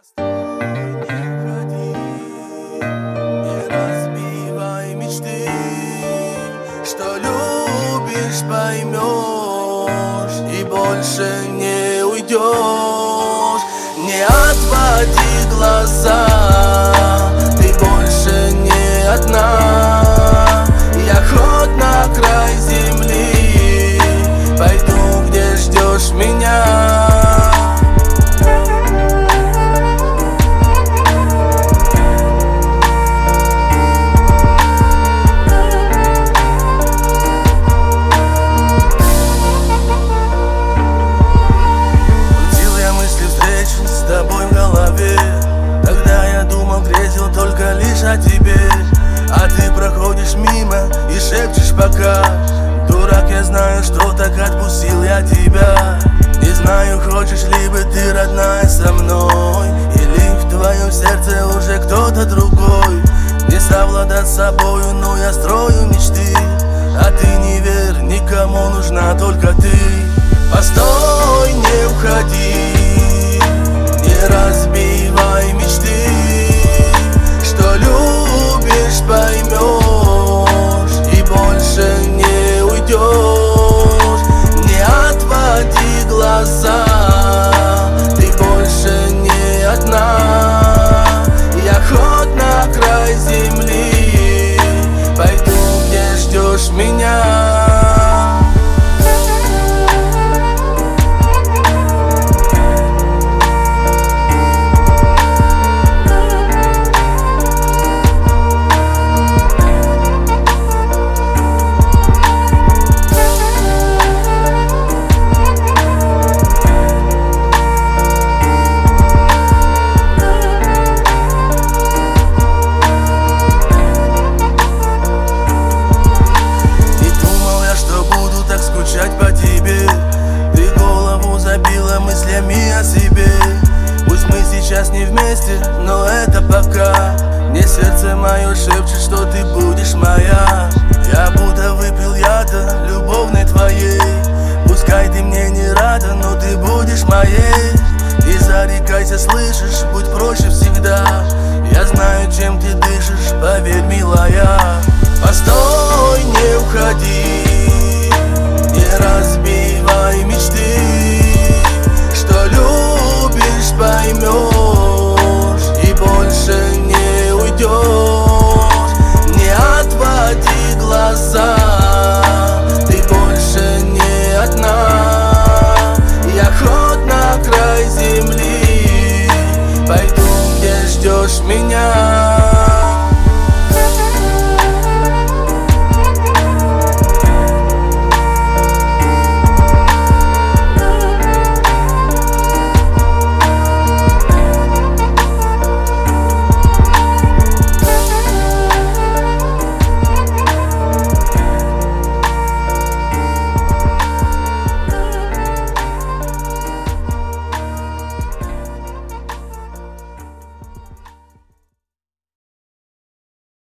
Не разбивай мечты, что любишь, поймешь и больше не уйдешь. Не отводи глаза, ты больше не одна. Я хоть на край земли пойду, где ждешь меня. С тобой в голове, тогда я думал, грезил только лишь о тебе. А ты проходишь мимо и шепчешь пока. Дурак, я знаю, что так отпустил я тебя. Не знаю, хочешь ли бы ты, родная, со мной, или в твоем сердце уже кто-то другой. Не совладать с собою, но я строю мечты. А ты не верь, никому нужна только ты. Постой, не уходи, не разбивай мечты, что любишь, поймешь и больше не уйдешь. Не отводи глаза, ты больше не одна. Я хоть на край земли пойду, где ждешь меня. По тебе ты голову забила мыслями о себе. Пусть мы сейчас не вместе, но это пока. Мне сердце мое шепчет, что ты будешь моя. Я будто выпил яда любовной твоей. Пускай ты мне не рада, но ты будешь моей. Не зарекайся, слышишь, будь проще всегда. Я знаю, чем ты дышишь, поверь, милая. Постой, не уходи, не разбивай мечты, что любишь.